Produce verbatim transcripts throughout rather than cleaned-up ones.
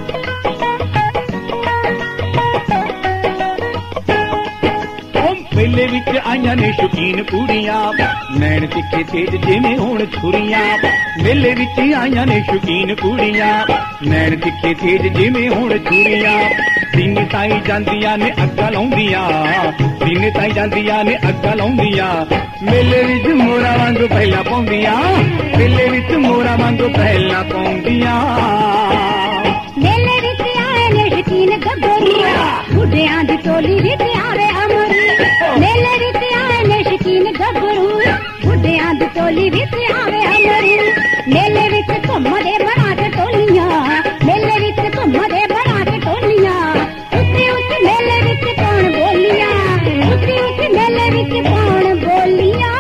मेले विच आईयां ने शौकीन कुड़ियां नैन तिखे तेज जिवें होण छुरियां। मेले विच आईयां ने शौकीन कुड़ियां नैन तिखे तेज जिवें होण छुरियां। सीने ताईं जांदियां ने अग्गां लाउंदियां सीने ताईं जांदियां ने अग्गां लाउंदियां। मेले विच मोरा वांग पहला पाउंदियां मेले विच मोरा वांग पहला पाउंदियां। मेले विच आए ने शौकीन गब्बरू बुढ़ियां दी टोली विच आवे अमरी। मेले विच आए ने शौकीन गब्बरू बुढ़ियां दी टोली विच आवे अमरी। मेले विच घुमदे बना के टोलियां मेले विच घुमदे बना के टोलियां। उच्ची उच्ची मेले विच कौन बोलियां उच्ची उच्ची मेले विच कौन बोलियां।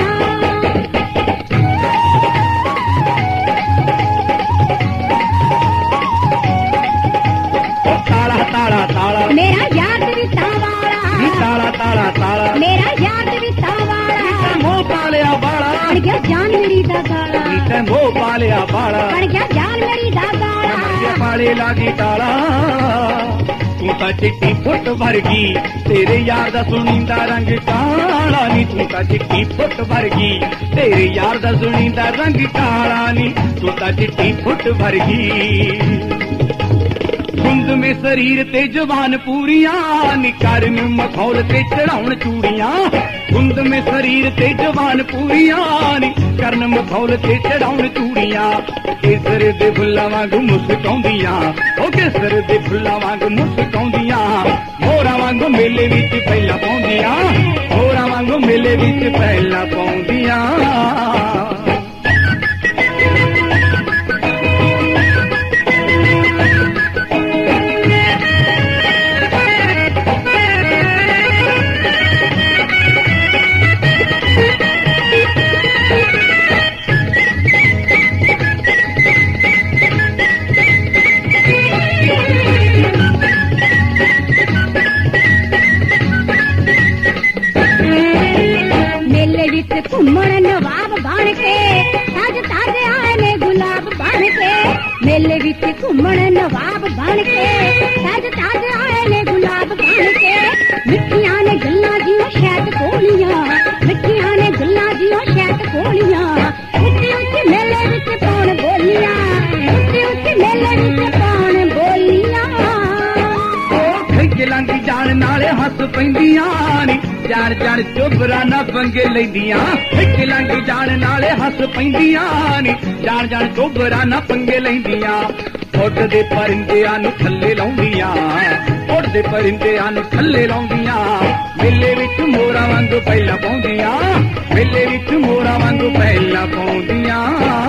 ताला ताला ताला मेरा याद भी तावाला ताला ताला ताला मेरा याद भी तावाला। मोह पालिया बाला बन गया जान मेरी दा गाला नीते मोह पालिया बाला बन गया जान मेरी दा गाला। पाले लागी ताला तू तां चिट्टी फुट वर्गी तेरे यार दा सुनींदा रंग काला नी। तू तां चिट्टी फुट वर्गी तेरे यार दा सुनींदा रंग काला नी। तू तां चिट्टी फुट वर्गी गुंद में शरीर ते जवान पूरियां नी। करन मखौल ते चढ़ाउण चूड़ियां गुंद में शरीर ते जवान पूरियां नी। करन मखौल ते चढ़ाउण चूड़ियां। केसर दे फुल्लां वांग मुस्काउंदियां ओ केसर दे फुल्लां वांग मुस्काउंदियां। मोरा वांग मेले विच पहला पाउंदियां मोरा वांग मेले विच पहला पाउंदियां। घूमण नवाब बन के ताज ताज आए ने गुलाब बन के। मेले विच घूमण नवाब बन के ताज ताज आए ने गुलाब बन के। मिठियां ने गल्लां जियां शहद कोलियां मिठियां ने गल्लां जियां शहद कोलियां। उच्ची उच्ची मेले विच कौन बोलियां उच्ची उच्ची मेले विच कौन बोलियां। लंघ जाण नाले हस पैंदियां नी जान जान चोबरा ना पंगे लैंदियां। हिक लंघ जाण नाले हस पैंदियां नी जान जान चोबरा ना पंगे लैंदियां। उड़दे परिंदियां नूं थल्ले लाउंदियां उड़दे परिंदियां नूं थल्ले लाउंदियां। मेले विच मोरा वांग पहला पाउंदियां मेले विच मोरा वांग पहला पाउंदियां।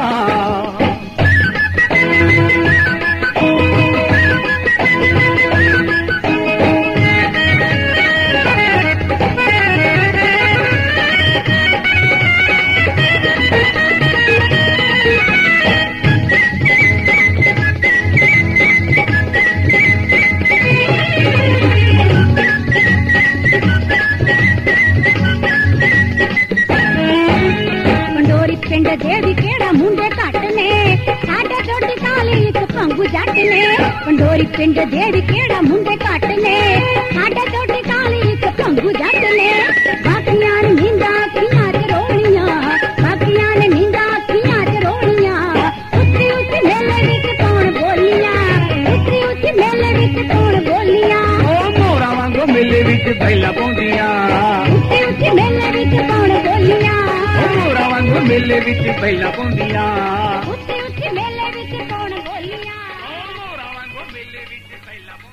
पिंड दे भी केड़ा मुंडे घट ने साडे टोटी काली इक भंगू जट ने। पंडोरी पिंड दे भी केड़ा मुंडे घट ने साडे टोटी काली इक भंगू जट ने। बाकियां ने नींदा अखियां च रोलियां बाकियां ने नींदा अखियां च रोलियां। उच्ची उच्ची मेले विच कौन बोलियां उच्ची उच्ची मेले विच कौन बोलियां। ओ मोरा वांगो मेले विच पहला पाउंदियां उच्ची उच्ची मेले विच कौन बोलियां। मोरा वांगो मेले विच पहला पाउंदियां उच्ची उच्ची मेले विच कौन बोलियां। मोरा वांगो मेले विच पहला